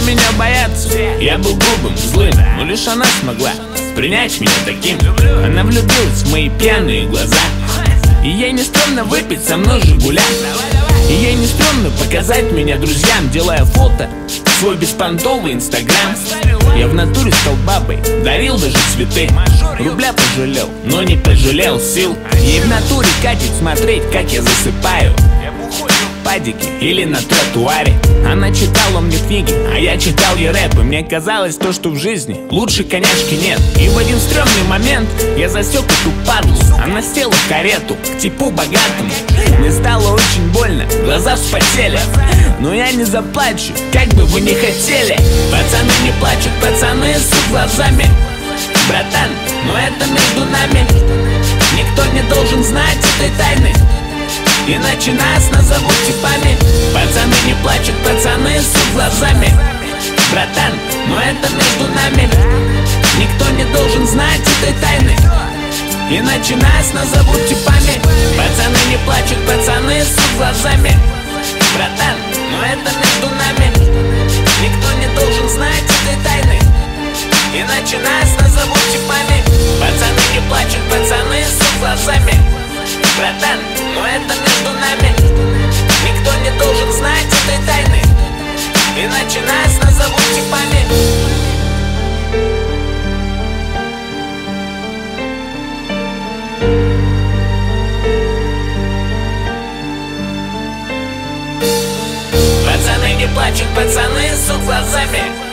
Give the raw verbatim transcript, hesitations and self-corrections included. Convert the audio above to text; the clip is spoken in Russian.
меня боятся. Я был грубым, злым, но лишь она смогла принять меня таким. Она влюбилась в мои пьяные глаза, и ей не стрёмно выпить со мной Жигуля. И ей не стрёмно показать меня друзьям, делая фото в свой беспонтовый инстаграм. Я в натуре стал бабой, дарил даже цветы. Рубля пожалел, но не пожалел сил. Ей в натуре катит смотреть, как я засыпаю в падике или на тротуаре. Она читала мне книги, а я читал ей рэп. И мне казалось то, что в жизни лучше конячки нет. И в один стрёмный момент я засек эту падлу. Она села в карету к типу богатому. Мне стало очень больно, глаза вспотели, но я не заплачу, как бы вы ни хотели. Пацаны не плачут, пацаны с глазами. Братан, но это между нами. Никто не должен знать этой тайны, иначе нас назовут типами. Пацаны не плачут, пацаны с глазами. Братан, но это между нами. Никто не должен знать этой тайны, иначе нас назовут типами. Пацаны не плачут, пацаны с глазами. Братан, но это между нами. Никто не должен знать этой тайны, иначе нас назовут типами. Пацаны не плачут, пацаны с глазами. Братан, но это между нами. Никто не должен знать этой тайны, иначе нас назовут типами. Пацаны не плачут, пацаны с глазами.